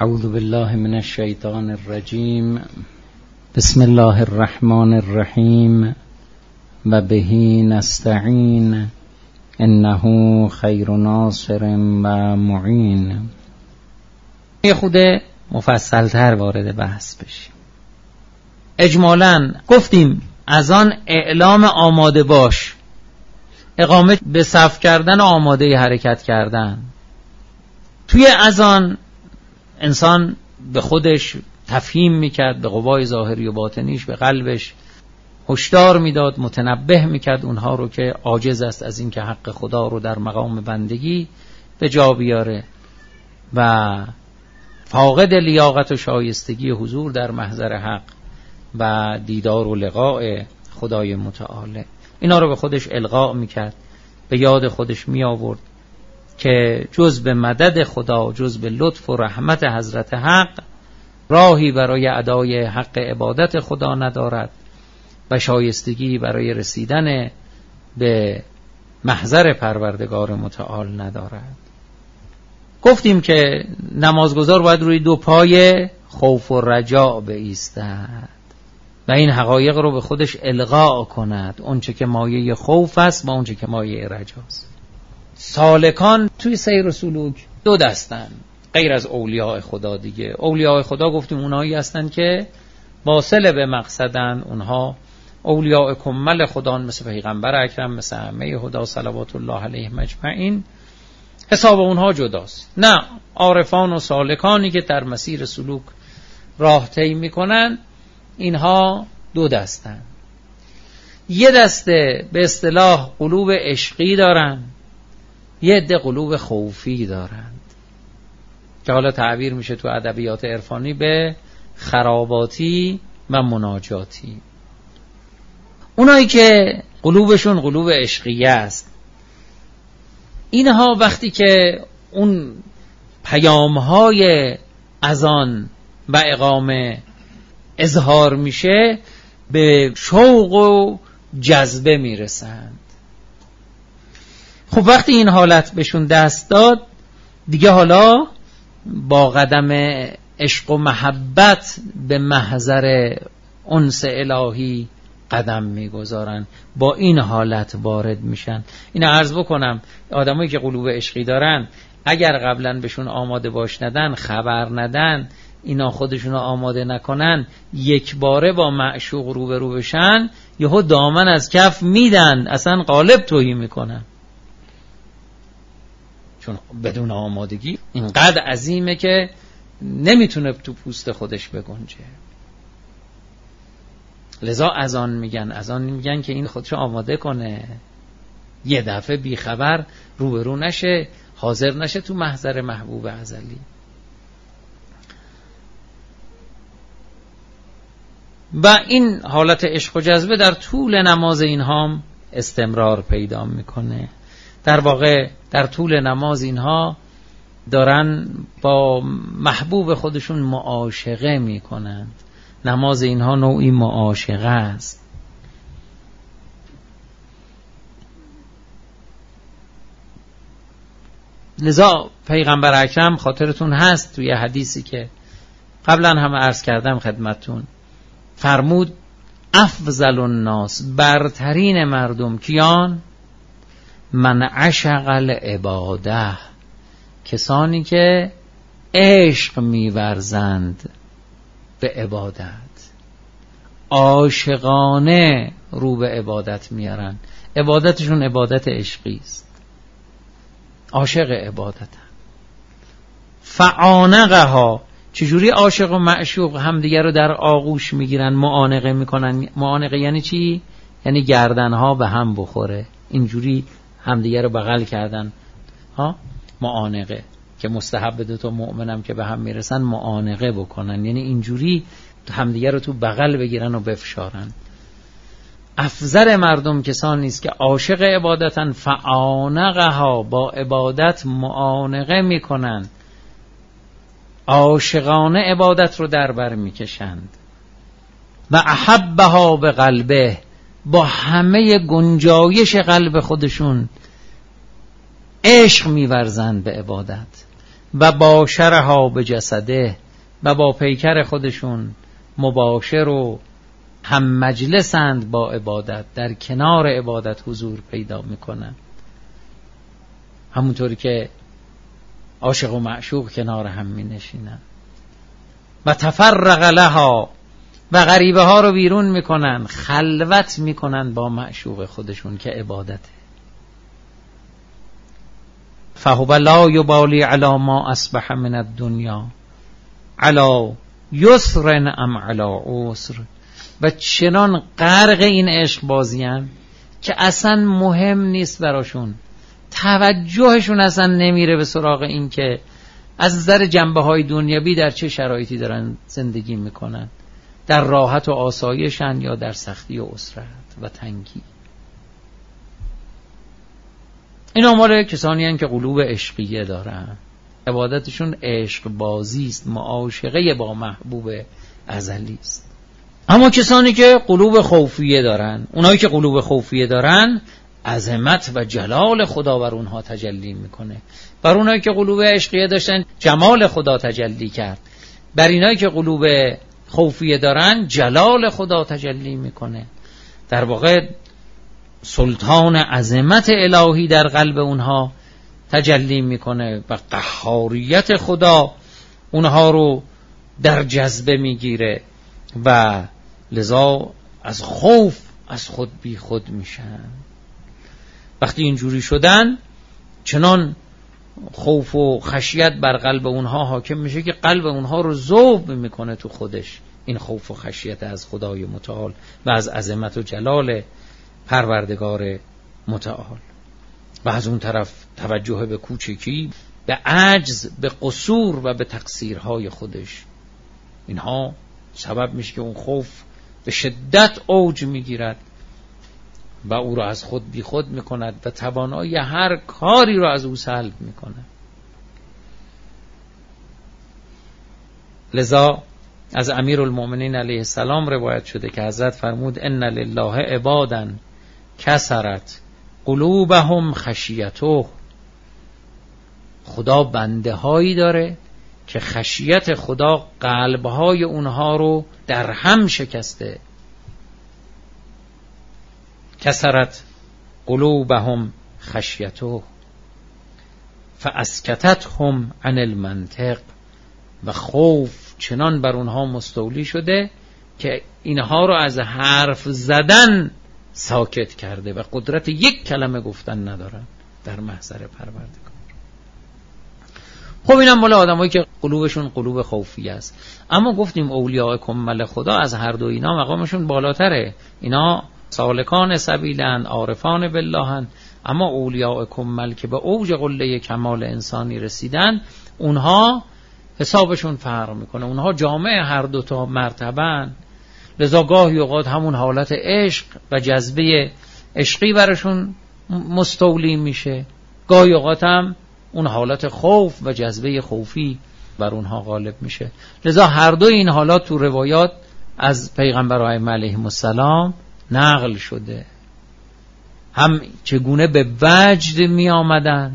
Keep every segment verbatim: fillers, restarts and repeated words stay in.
اعوذ بالله من الشیطان الرجیم. بسم الله الرحمن الرحیم و به نستعین انه خیر ناصر و معین. یه خود مفصل‌تر وارد بحث بشیم. اجمالاً گفتیم از آن اعلام آماده باش، اقامه به صف کردن و آماده حرکت کردن. توی اذان انسان به خودش تفهیم میکرد، به قوای ظاهری و باطنیش، به قلبش هشدار میداد، متنبه میکرد اونها رو که عاجز است از این که حق خدا رو در مقام بندگی به جا بیاره و فاقد لیاقت و شایستگی حضور در محضر حق و دیدار و لقاء خدای متعال. اینا رو به خودش القا میکرد، به یاد خودش می آورد که جز به مدد خدا، جز به لطف و رحمت حضرت حق راهی برای ادای حق عبادت خدا ندارد و شایستگی برای رسیدن به محضر پروردگار متعال ندارد. گفتیم که نمازگزار باید روی دو پای خوف و رجا بایستد و این حقایق رو به خودش القا کند، اون چه که مایه خوف است با اون چه که مایه رجاست. سالکان توی سیر و سلوک دو دستن غیر از اولیاء خدا دیگه. اولیاء خدا گفتیم اونایی هستن که واصل به مقصدن، اونها اولیاء کمل خدان، مثل پیغمبر اکرم، مثل ائمه هدا صلوات الله علیهم اجمعین. حساب اونها جداست. نه، عارفان و سالکانی که در مسیر سلوک راه طی میکنن، اینها دو دستن. یه دسته به اصطلاح قلوب عشقی دارن، یه عده قلوب خوفی دارند که حالا تعبیر میشه تو ادبیات عرفانی به خراباتی و مناجاتی. اونایی که قلوبشون قلوب عشقی است، اینها وقتی که اون پیامهای اذان و اقامه اظهار میشه به شوق و جذبه میرسند. خب وقتی این حالت بهشون دست داد دیگه، حالا با قدم عشق و محبت به محضر انس الهی قدم میگذارن، با این حالت وارد میشن. اینو عرض بکنم، آدمایی که قلوب عشقی دارن اگر قبلا بهشون آماده باش ندن، خبر ندن، اینا خودشونو آماده نکنن، یک باره با معشوق روبرو بشن، یهو دامن از کف میدن، اصلا قالب توهی میکنن، چون بدون آمادگی اینقدر عظیمه که نمیتونه تو پوست خودش بگنجه. لذا اذان میگن، اذان میگن که این خودشو آماده کنه، یه دفعه بیخبر روبرو نشه، حاضر نشه تو محضر محبوب ازلی. و این حالت عشق و جذبه در طول نماز اینها هم استمرار پیدا میکنه. در واقع در طول نماز اینها دارن با محبوب خودشون معاشقه میکنند. نماز اینها نوعی معاشقه است. لذا پیغمبر اکرم خاطرتون هست توی حدیثی که قبلا هم عرض کردم خدمتون، فرمود افضل الناس، برترین مردم کیان؟ من عشق العباده، کسانی که عشق می‌ورزند به عبادت، عاشقانه رو به عبادت میارن، عبادتشون عبادت عشقی است، عاشق عبادتن. فعانقها، چجوری عاشق و معشوق همدیگر رو در آغوش میگیرن، معانقه میکنن. معانقه یعنی چی؟ یعنی گردنها به هم بخوره، اینجوری همدیگر رو بغل کردن ها، معانقه که مستحب دو تا مؤمنم که به هم میرسن معانقه بکنن، یعنی اینجوری همدیگر رو تو بغل بگیرن و بفشارن. افضل مردم کسانی است که عاشق عبادتن، فعانقها، با عبادت معانقه میکنن، عاشقانه عبادت رو در بر میکشند. و احبها به قلبه، با همه گنجایش قلب خودشون عشق میورزند به عبادت. و باشرها به جسده، و با پیکر خودشون مباشر و هم مجلسند با عبادت، در کنار عبادت حضور پیدا میکنن. همونطوری که عاشق و معشوق کنار هم می نشینن. و تفرق لها، و غریبه ها رو بیرون میکنن، خلوت میکنن با معشوق خودشون که عبادته. فهو لا یبالی علی ما اصبح من الدنیا علی یسر ام علی عسر، و چنان غرق این عشق بازیان که اصلا مهم نیست براشون، توجهشون اصلا نمیره به سراغ این که از نظر جنبه های دنیوی در چه شرایطی دارن زندگی میکنن، در راحت و آسایشن یا در سختی و اسرت و تنگی. اینا مال کسانی هستند که قلوب عشقیه دارن، عبادتشون عشق بازی است، معاشقه با محبوب ازلی است. اما کسانی که قلوب خوفیه دارن، اونایی که قلوب خوفیه دارن، عظمت و جلال خدا بر اونها تجلی میکنه. بر اونایی که قلوب عشقیه داشتن جمال خدا تجلی کرد، بر اینایی که قلوب خوفیه دارن جلال خدا تجلی میکنه. در واقع سلطان عظمت الهی در قلب اونها تجلی میکنه و قهاریت خدا اونها رو در جذبه میگیره و لذا از خوف از خود بی خود میشن. وقتی اینجوری شدن چنان خوف و خشیت بر قلب اونها حاکم میشه که قلب اونها رو ذوب میکنه تو خودش، این خوف و خشیت از خدای متعال و از عظمت و جلال پروردگار متعال. و از اون طرف توجه به کوچکی، به عجز، به قصور و به تقصیرهای خودش، اینها سبب میشه که اون خوف به شدت اوج میگیرد و او را از خود بی خود میکند و توانایی هر کاری را از او سلب میکند. لذا از امیرالمؤمنین علیه السلام روایت شده که حضرت فرمود ان لله عبادا کثرت قلوبهم خشیته، خدا بنده هایی داره که خشیت خدا قلبهای اونها رو در هم شکسته. کثرت قلوبهم خشیته فاسکتتهم عن المنطق، و خوف چنان بر اونها مستولی شده که اینها رو از حرف زدن ساکت کرده و قدرت یک کلمه گفتن ندارن در محضر پروردگار. خب اینم مال آدمایی که قلوبشون قلوب خوفی است. اما گفتیم اولیاء کمل خدا از هر دو اینا مقامشون بالاتره، اینا سالکان سبیلن، عارفان باللهن. اما اولیاء کمل که به اوج قله کمال انسانی رسیدن، اونها حسابشون فرق میکنه، اونها جامع هر دو تا مرتبهن. لذا گاهی اوقات همون حالت عشق و جذبه عشقی برشون مستولی میشه، گاهی اوقات هم اون حالت خوف و جذبه خوفی بر اونها غالب میشه. لذا هر دو این حالات تو روایات از پیغمبران علیهم السلام نقل شده، هم چگونه به وجد می آمدن،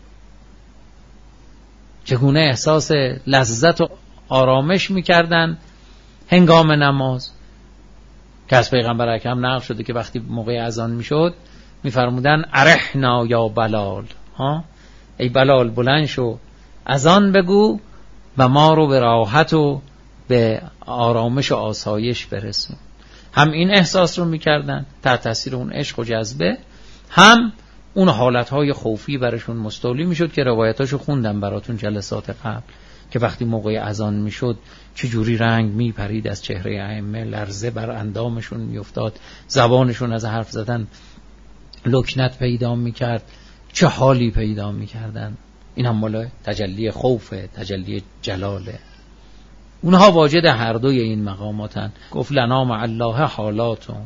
چگونه احساس لذت و آرامش می کردن هنگام نماز، که از پیغمبر اکرم نقل شده که وقتی موقع اذان می شد می فرمودن ارحنا یا بلال، ها ای بلال بلند شو اذان بگو و ما رو به راحت و به آرامش و آسایش برسون. هم این احساس رو میکردن تحت تاثیر اون عشق و جذبه، هم اون حالتهای خوفی برشون مستولی میشد که روایتاشو خوندم براتون جلسات قبل، که وقتی موقع اذان میشد چجوری رنگ میپرید از چهره ائمه، لرزه بر اندامشون میافتاد، زبانشون از حرف زدن لکنت پیدا میکرد، چه حالی پیدا میکردن. این هم مال تجلی خوفه، تجلی جلاله. اونها واجد هر دوی این مقاماتن. گفت لنا مع الله حالاتون،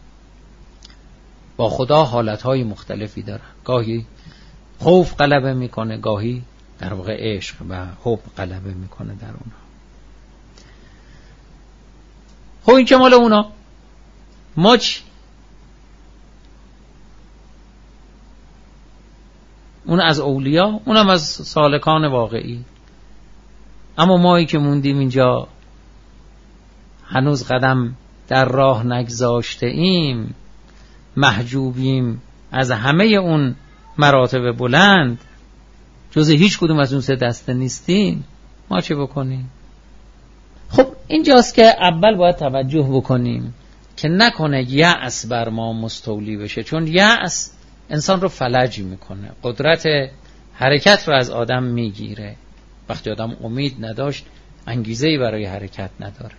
با خدا حالتهای مختلفی دارن، گاهی خوف غلبه میکنه، گاهی در واقع عشق و حب غلبه میکنه در اونها. خب این که مال اونا، ما چی؟ اون از اولیا، اونم از سالکان واقعی. اما مایی که موندیم اینجا هنوز قدم در راه نگذاشته ایم، محجوبیم از همه اون مراتب بلند، جز هیچ کدوم از اون سه دسته نیستیم، ما چه بکنیم؟ خب اینجاست که اول باید توجه بکنیم که نکنه یأس بر ما مستولی بشه، چون یأس انسان رو فلج میکنه، قدرت حرکت رو از آدم میگیره. وقتی آدم امید نداشت انگیزه‌ای برای حرکت نداره.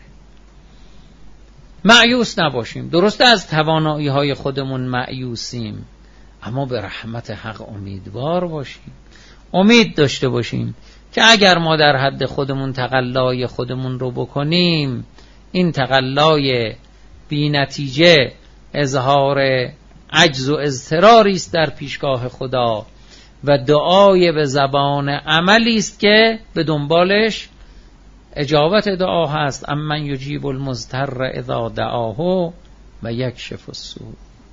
مایوس نباشیم، درسته از توانایی های خودمون مایوسیم، اما به رحمت حق امیدوار باشیم، امید داشته باشیم که اگر ما در حد خودمون تقلای خودمون رو بکنیم، این تقلای بی نتیجه اظهار عجز و اضطراری است در پیشگاه خدا و دعای به زبان عملی است که به دنبالش اجابت دعا هست. امن یجیب المضطر اذا دعاه و یکشف السوء.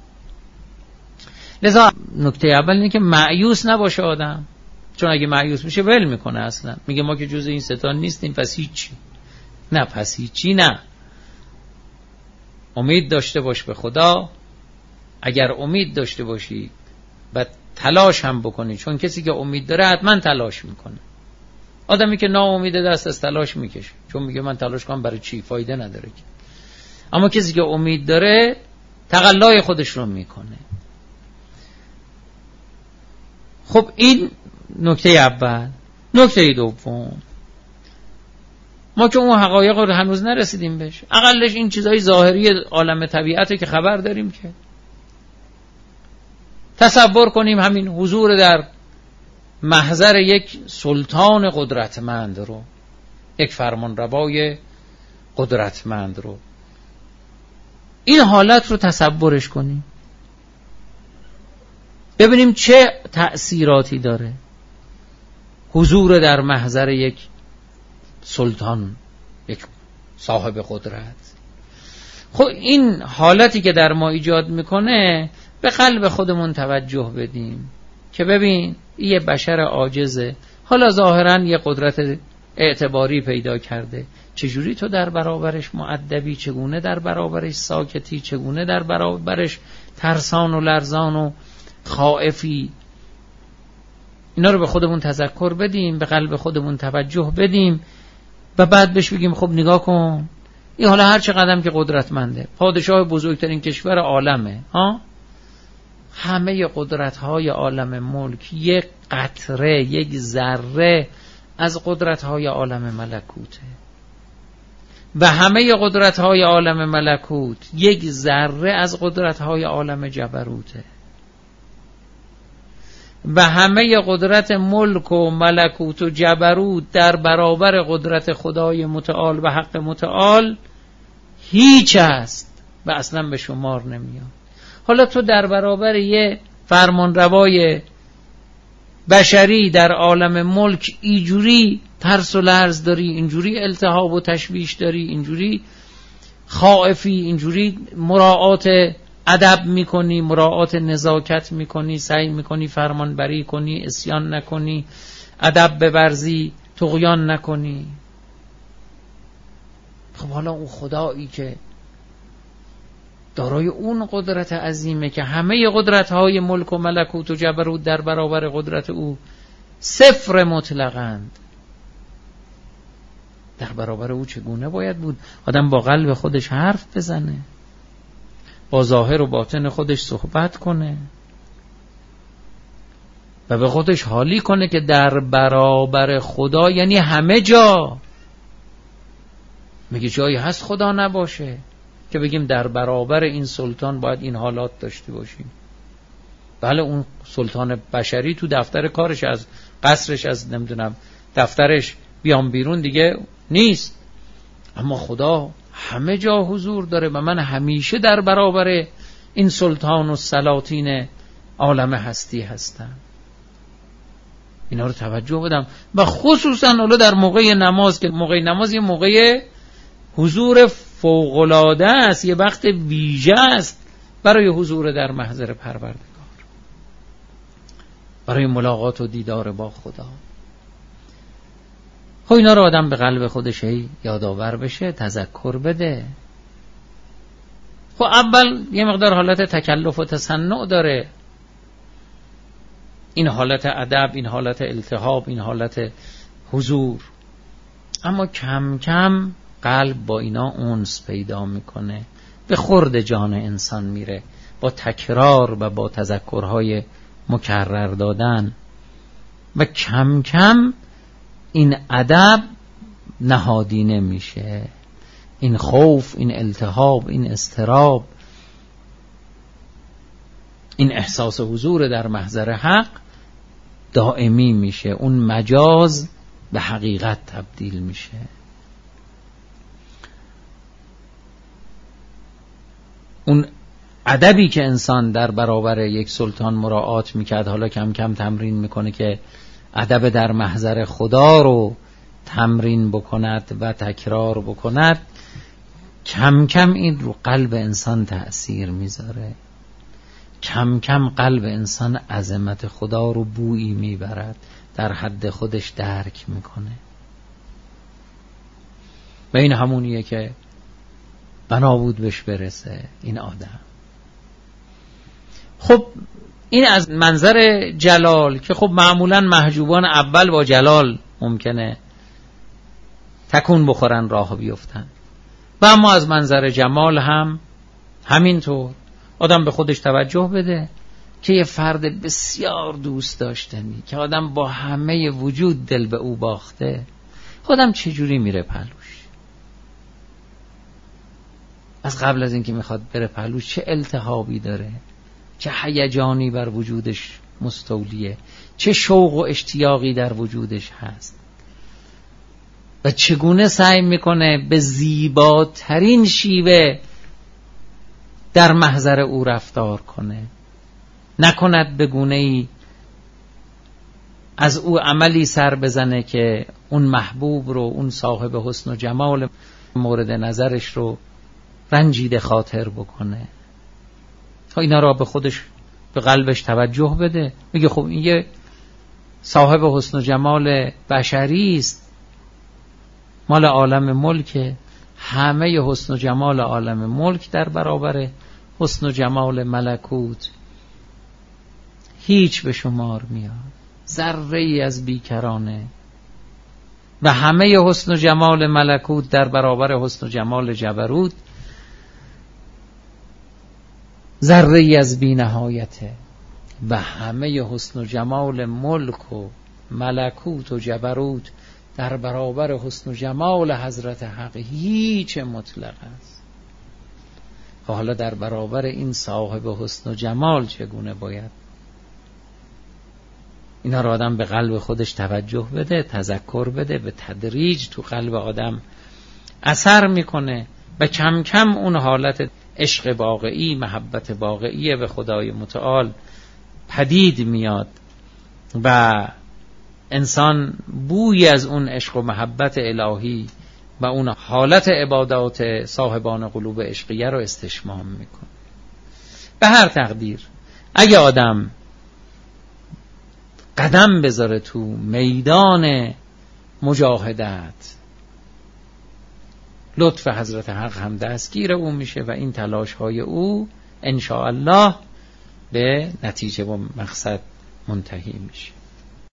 لذا نکته اول اینه که مایوس نباشه آدم، چون اگه مایوس میشه ول میکنه، اصلا میگه ما که جزء این ستان نیستیم پس هیچی. نه پس هیچی نه، امید داشته باش به خدا. اگر امید داشته باشی و تلاش هم بکنی، چون کسی که امید داره حتما تلاش میکنه. آدمی که ناامیده دست از تلاش میکشه، چون میگه من تلاش کنم برای چی، فایده نداره که. اما کسی که امید داره تقلای خودش رو میکنه. خب این نکته اول. نکته دوم، ما که اون حقایق رو هنوز نرسیدیم بهش، اقلش این چیزهای ظاهری عالم طبیعته که خبر داریم. که تصور کنیم همین حضور در محضر یک سلطان قدرتمند رو، یک فرمانروای قدرتمند رو، این حالت رو تصورش کنیم، ببینیم چه تأثیراتی داره حضور در محضر یک سلطان، یک صاحب قدرت. خب این حالتی که در ما ایجاد میکنه، به قلب خودمون توجه بدیم که ببین یه بشر عاجزه، حالا ظاهراً یه قدرت اعتباری پیدا کرده، چجوری تو در برابرش مؤدبی، چگونه در برابرش ساکتی، چگونه در برابرش ترسان و لرزان و خائفی. اینا رو به خودمون تذکر بدیم، به قلب خودمون توجه بدیم و بعد بهش بگیم خب نگاه کن، این حالا هر چه قدم که قدرتمنده، پادشاه بزرگترین کشور عالمه، ها، همه قدرت‌های عالم ملک یک قطره، یک ذره از قدرت‌های عالم ملکوته و همه قدرت‌های عالم ملکوت یک ذره از قدرت‌های عالم جبروته و همه قدرت ملک و ملکوت و جبروت در برابر قدرت خدای متعال و حق متعال هیچ است و اصلا به شمار نمیاد. حالا تو در برابر یه فرمانروای بشری در عالم ملک اینجوری ترس و لرز داری، اینجوری التهاب و تشویش داری، اینجوری خائفی، اینجوری مراعات ادب میکنی، مراعات نزاکت میکنی، سعی میکنی فرمان بری کنی، عصیان نکنی، ادب بورزی، طغیان نکنی. خب حالا اون خدایی که دارای اون قدرت عظیمه که همه قدرت‌های ملک و ملکوت و جبروت در برابر قدرت او صفر مطلقاً، در برابر او چگونه باید بود آدم با قلب خودش حرف بزنه، با ظاهر و باطن خودش صحبت کنه و به خودش حالی کنه که در برابر خدا، یعنی همه جا. میگه جایی هست خدا نباشه که بگیم در برابر این سلطان باید این حالات داشته باشیم؟ بله اون سلطان بشری تو دفتر کارش، از قصرش، از نمیدونم دفترش بیام بیرون دیگه نیست، اما خدا همه جا حضور داره و من همیشه در برابر این سلطان و سلاطین عالم هستی هستم. اینا رو توجه بدم و خصوصا اولو در موقع نماز، که موقع نماز یه موقع حضور فوق‌العاده است، یه وقت ویژه است برای حضور در محضر پروردگار. برای ملاقات و دیدار با خدا. خب اینا رو آدم به قلب خودش هی یادآور بشه، تذکر بده. خب اول یه مقدار حالت تکلف و تصنع داره، این حالت ادب، این حالت التهاب، این حالت حضور، اما کم کم قلب با اینا انس پیدا میکنه، به خورد جان انسان میره با تکرار و با تذکرهای مکرر دادن، و کم کم این ادب نهادینه میشه، این خوف، این التهاب، این اضطراب، این احساس حضور در محضر حق دائمی میشه، اون مجاز به حقیقت تبدیل میشه. اون ادبی که انسان در برابر یک سلطان مراعات میکرد، حالا کم کم تمرین میکنه که ادب در محضر خدا رو تمرین بکند و تکرار بکند، کم کم این رو قلب انسان تأثیر میذاره، کم کم قلب انسان عظمت خدا رو بویی میبرد، در حد خودش درک میکنه. و این همونیه که بنا بود بهش برسه این آدم. خب این از منظر جلال که خب معمولا محجوبان اول با جلال ممکنه تکون بخورن، راه بیفتن، و اما از منظر جمال هم همینطور. آدم به خودش توجه بده که یه فرد بسیار دوست داشتنی که آدم با همه وجود دل به او باخته، خودم چجوری میره پهلوش؟ از قبل از اینکه میخواد بره پهلوش چه التهابی داره، چه هیجانی بر وجودش مستولیه، چه شوق و اشتیاقی در وجودش هست، و چگونه سعی میکنه به زیباترین شیوه در محضر او رفتار کنه، نکند به گونه‌ای از او عملی سر بزنه که اون محبوب رو، اون صاحب حسن و جمال مورد نظرش رو رنجیده خاطر بکنه. تا اینا را به خودش، به قلبش توجه بده. میگه خب این یه صاحب حسن و جمال بشری است، مال عالم ملک، همه حسن و جمال عالم ملک در برابر حسن و جمال ملکوت هیچ به شمار میاد، ذره ای از بیکرانه، و همه حسن و جمال ملکوت در برابر حسن و جمال جبروت ذره ای از بی نهایته، و همه حسن و جمال ملک و ملکوت و جبروت در برابر حسن و جمال حضرت حق هیچ مطلق است. و حالا در برابر این صاحب حسن و جمال چگونه باید اینا را آدم به قلب خودش توجه بده، تذکر بده، به تدریج تو قلب آدم اثر میکنه، و کم کم اون حالت عشق واقعی، محبت واقعی به خدای متعال پدید میاد، و انسان بوی از اون عشق و محبت الهی و اون حالت عبادات صاحبان قلوب عشقیه رو استشمام میکنه. به هر تقدیر اگه آدم قدم بذاره تو میدان مجاهدت، لطف حضرت حق هم دستگیر او میشه و این تلاش های او انشاءالله به نتیجه و مقصد منتهی میشه.